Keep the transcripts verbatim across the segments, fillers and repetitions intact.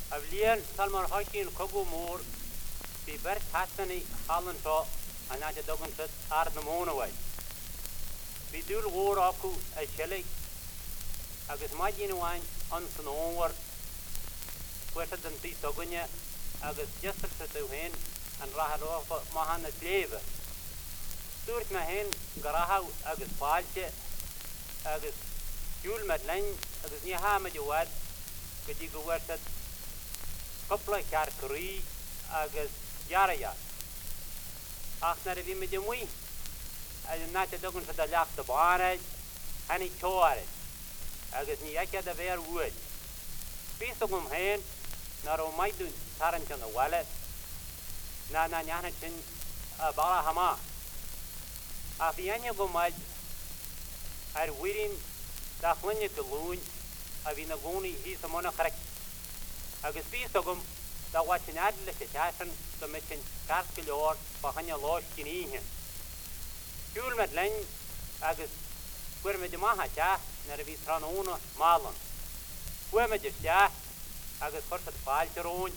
Avlian Salman Hakin Kogu Moor, the Bert Hassani Holland Shaw, and Naja Duggan said, are the moon away. We do war aku a shelly, agus Majin wine on Sonover, wetter than the Sogunya, agus Jester to hen, and Raharofa Mahana Slave. Stuart Mahen, Garaha, agus Palche, agus Jule Madeleine, agus Nihama Jawad, could you go where said Couple Carcuri, agus Yaraya. After the Vimidimui, I am not a dozen for the last of Barnage, and he tore it. Agus Niaka the Bear Wood. Piece of them hand, not on my doing Tarrant on the wallet, Nana Yanachin, a Balahama. After Yanya go mud, I waiting that when you loon, I've been a goni, he's a monocrack. Agus piece of them, that watching Adler Tassan, the mission Cascilor, Bahanya Losh Kinihan. Jule Madeleine, Agus, where Medamaha, Nervi Tranona, Marlon. Where Majestia, Agus Horset Falcheron,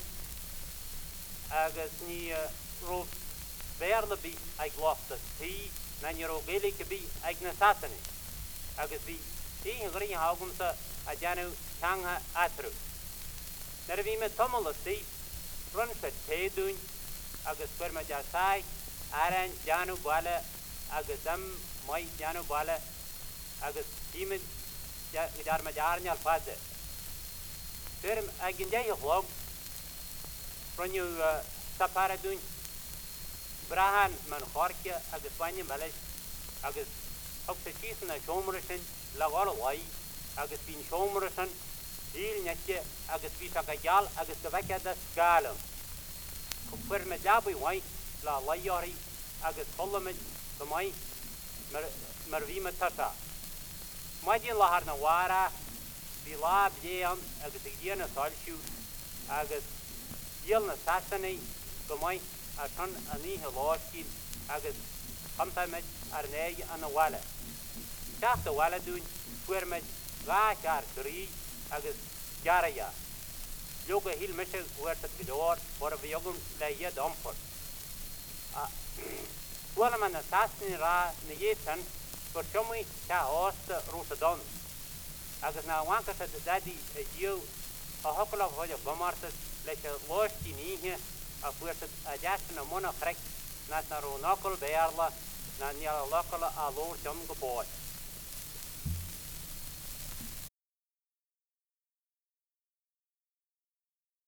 Agus near Rob Verlaby, I glossed the tea, Nanero Gaelic be Agnasassani. Agus be tea and green Hagumsa, a Janu Tanga Atru. Nervi met Tomola Steve, runs at Tedun, Agus Permajasai, Aran Janu Bala, Agasam, Mai Janu Bala, Agus Demon Jarmajarnal Father. Term Aginday Hog, from you Saparadun, Brahan Manhorkia, Agus Panya Malish, Agus Oxygen and Shomerson, Lawarawai, Agus Pin Shomerson, Il Netje, Agus Pisakajal, Agus Kavaka Galam. Permejabi White, La Layori, Agus Solomon, the Mai Marvima Tata. Majin Laharnawara, Bila Bian, Agus Diana Solshu, Agus Yelna Sassani, the Mai, a son Ani Hiloski, Agus Hamtamet, Arnay and the Walla. Cast the Walla doing, Quermet, Gashar Three, Agus Jaraya. Yoga Hill Mission where the door for a Yogum Laya Dumford. Wallaman assassin Ra Nayatan for Shomi Ta Osta Rosadon. Agus now one cat the daddy a you a hockle of Hoya Gomartas like a lost in here of where a Jackson a monocrack, not a knuckle bearla, not near a local a low jump boy.